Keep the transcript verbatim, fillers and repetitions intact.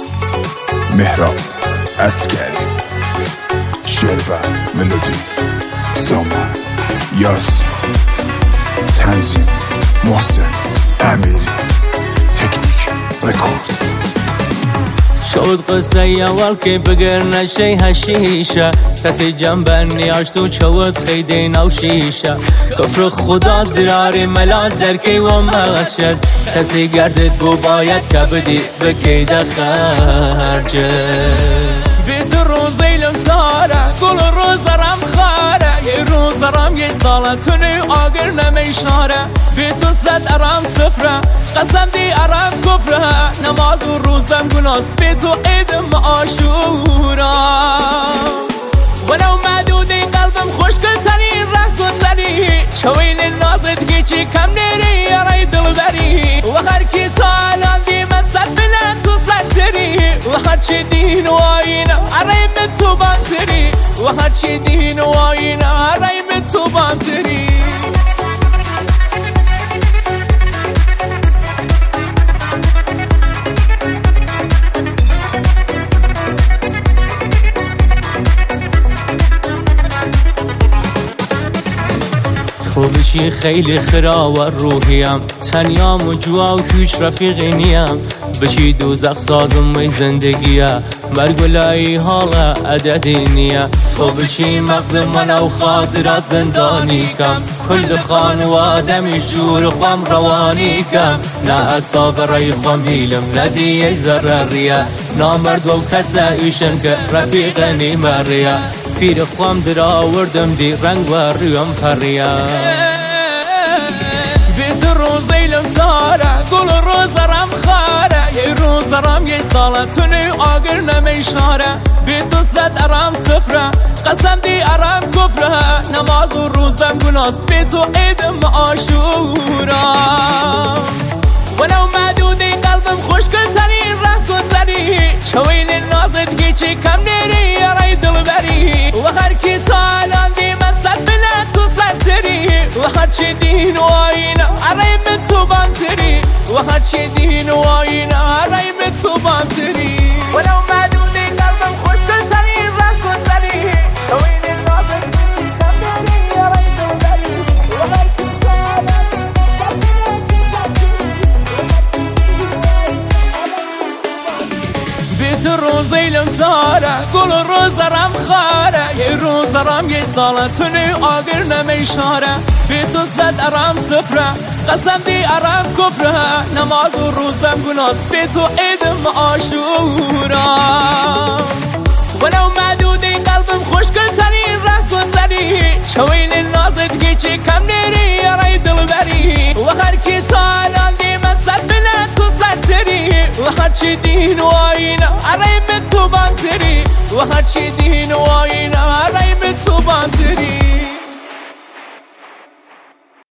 مهراب عسکری، شعر و ملودی سامان یاسی، تنظیم محسن امیری، تکنیک رکورد. شد قصه اول که بگر نشی هشیشه، کسی جنبه نیاشت و چود خیده نو شیشه. کفر خدا دراری ملاد درکی و مغشد، کسی گردد گو باید که بدی بکیده خرجه. بیت روزی لمساره گل روز دارم خاره، یه روز دارم یه ساله تونی آگر نمیشاره. بیتو زد ارم سفره قسم دی ارم کفره، نماز و روزم گناز بیتو ایدم آشورا. ولو معدودی قلبم خوشگل ترین ره گذری، چوین نازد هیچی کم نیری یارای دل بری. و هر کی تا الان دی من صد بلند تو صد تری، و هر چی دین و آینه عریم تو بانتری، و هر چی دین و آینه عریم تو بانتری. تو بشی خیلی خراور روحیم، تنیام و جوا و هیچ رفیقی نیم. بشی دوزخ سازم می زندگیه، مرگلایی حالا عددی نیه. تو بشی مغز من و خاطرات زندانی کم، کل خانواده می جور خوام روانی کم. نه اصاب رای خوام دیلم ندیه ضرریه، نامرد و کسا ایشن که رفیق نیمریه. پیر خوام در آوردم دی رنگ و ریم پریه. بیت روزی لمساره گل روز دارم خاره، یه روز دارم یه ساله تونی آگر نمیشاره. بیتو زد ارم سفره قسم دی ارم کفره، نماز و روزم گناز بیتو ایدم آشورا. ولو معدودی قلبم خوشگل ترین ره گذری، چوین نازد هیچی کم نیری یارای دل بری. و هر کی تا الان دی من صد بلند تو صد تری، و هر چی دین و آینه عریم تو بانتری، و هر چی دین و آینه عریم تو بانتری. ولو معدودی قلبم خوشگل ترین ره گذری، چوین نازد هیچی کم نیری یارای دل بری. و هر کی تا الان دی من بیت روزی لمساره گل روز دارم خاره، یه روز دارم یه ساله تونی آگر نمیشاره. بیتو زد ارم سفره قسم دی ارم کفره، نماز و روزم گناز بیتو ایدم آشورا. ولو معدودی قلبم خوشگل ترین ره گذری، چوین نازد هیچی کم نیری یارای دل بری. و هر کی تا الان دی من صد بلند تو صد تری، و هر چی دین و آینه عریم تو بانتری، و هر چی دین و آینه عریم تو بانتری.